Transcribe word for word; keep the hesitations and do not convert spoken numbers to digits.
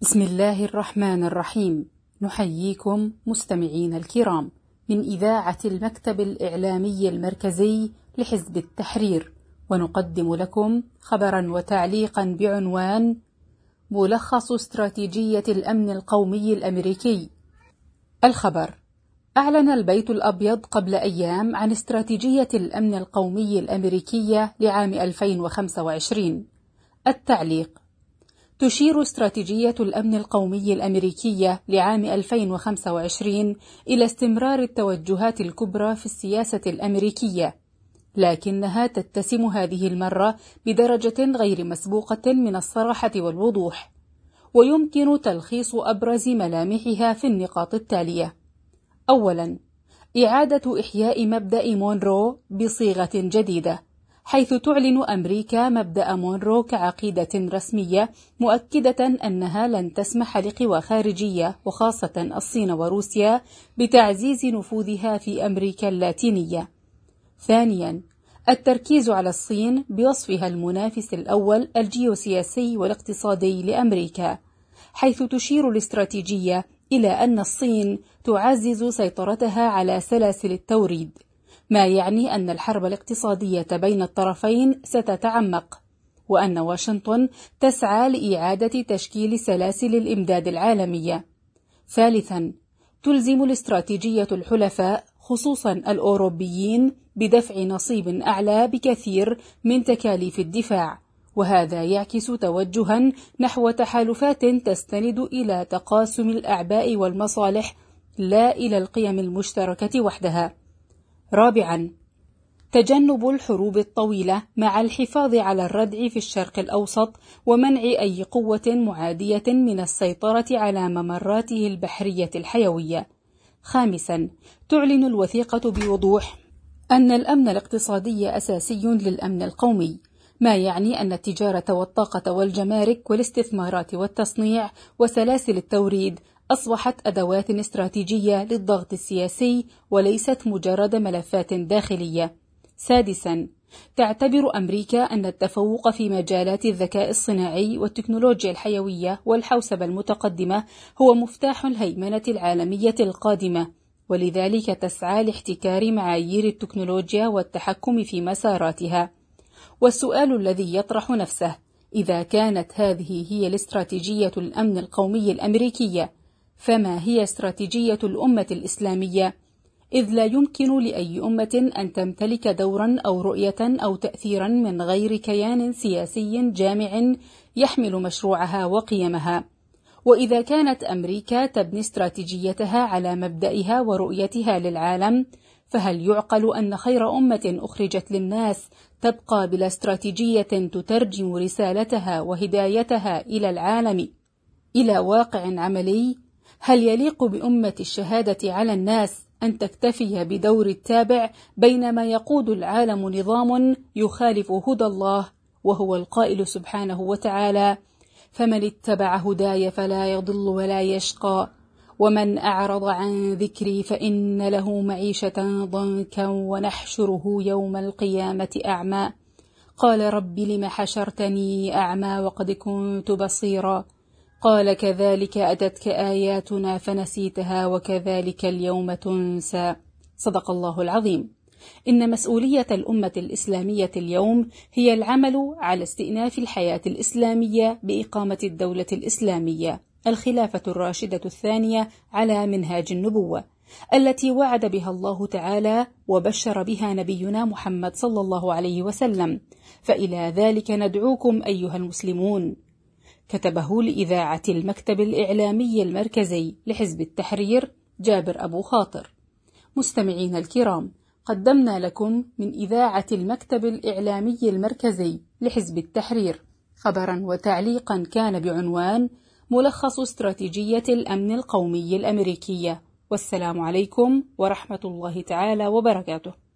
بسم الله الرحمن الرحيم. نحييكم مستمعين الكرام من إذاعة المكتب الإعلامي المركزي لحزب التحرير، ونقدم لكم خبرا وتعليقا بعنوان ملخص استراتيجية الأمن القومي الأمريكي. الخبر: أعلن البيت الأبيض قبل أيام عن استراتيجية الأمن القومي الأمريكية لعام ألفين وخمسة وعشرين. التعليق: تشير استراتيجية الأمن القومي الأمريكية لعام ألفين وخمسة وعشرين إلى استمرار التوجهات الكبرى في السياسة الأمريكية، لكنها تتسم هذه المرة بدرجة غير مسبوقة من الصراحة والوضوح، ويمكن تلخيص أبرز ملامحها في النقاط التالية. أولاً، إعادة إحياء مبدأ مونرو بصيغة جديدة، حيث تعلن أمريكا مبدأ مونرو كعقيدة رسمية، مؤكدة أنها لن تسمح لقوى خارجية وخاصة الصين وروسيا بتعزيز نفوذها في أمريكا اللاتينية. ثانياً، التركيز على الصين بوصفها المنافس الأول الجيوسياسي والاقتصادي لأمريكا، حيث تشير الاستراتيجية إلى أن الصين تعزز سيطرتها على سلاسل التوريد، ما يعني أن الحرب الاقتصادية بين الطرفين ستتعمق، وأن واشنطن تسعى لإعادة تشكيل سلاسل الإمداد العالمية. ثالثاً، تلزم الاستراتيجية الحلفاء خصوصاً الأوروبيين بدفع نصيب أعلى بكثير من تكاليف الدفاع، وهذا يعكس توجهاً نحو تحالفات تستند إلى تقاسم الأعباء والمصالح لا إلى القيم المشتركة وحدها. رابعاً، تجنب الحروب الطويلة مع الحفاظ على الردع في الشرق الأوسط ومنع أي قوة معادية من السيطرة على ممراته البحرية الحيوية. خامساً، تعلن الوثيقة بوضوح أن الأمن الاقتصادي أساسي للأمن القومي، ما يعني أن التجارة والطاقة والجمارك والاستثمارات والتصنيع وسلاسل التوريد أصبحت أدوات استراتيجية للضغط السياسي وليست مجرد ملفات داخلية. سادساً، تعتبر أمريكا أن التفوق في مجالات الذكاء الصناعي والتكنولوجيا الحيوية والحوسبة المتقدمة هو مفتاح الهيمنة العالمية القادمة، ولذلك تسعى لاحتكار معايير التكنولوجيا والتحكم في مساراتها. والسؤال الذي يطرح نفسه: إذا كانت هذه هي الاستراتيجية الأمن القومي الأمريكية، فما هي استراتيجية الأمة الإسلامية؟ إذ لا يمكن لأي أمة أن تمتلك دورا أو رؤية أو تأثيرا من غير كيان سياسي جامع يحمل مشروعها وقيمها. وإذا كانت أمريكا تبني استراتيجيتها على مبدئها ورؤيتها للعالم، فهل يعقل أن خير أمة أخرجت للناس تبقى بلا استراتيجية تترجم رسالتها وهدايتها إلى العالم إلى واقع عملي؟ هل يليق بأمة الشهادة على الناس أن تكتفي بدور التابع بينما يقود العالم نظام يخالف هدى الله، وهو القائل سبحانه وتعالى: فمن اتبع هداي فلا يضل ولا يشقى، ومن أعرض عن ذكري فإن له معيشة ضنكا ونحشره يوم القيامة أعمى، قال رب لم حشرتني أعمى وقد كنت بصيرا، قال كذلك أتتك آياتنا فنسيتها وكذلك اليوم تنسى. صدق الله العظيم. إن مسؤولية الأمة الإسلامية اليوم هي العمل على استئناف الحياة الإسلامية بإقامة الدولة الإسلامية، الخلافة الراشدة الثانية على منهاج النبوة، التي وعد بها الله تعالى وبشر بها نبينا محمد صلى الله عليه وسلم، فإلى ذلك ندعوكم أيها المسلمون. كتبه لإذاعة المكتب الإعلامي المركزي لحزب التحرير جابر أبو خاطر. مستمعين الكرام، قدمنا لكم من إذاعة المكتب الإعلامي المركزي لحزب التحرير خبرا وتعليقا كان بعنوان ملخص استراتيجية الأمن القومي الأمريكية. والسلام عليكم ورحمة الله تعالى وبركاته.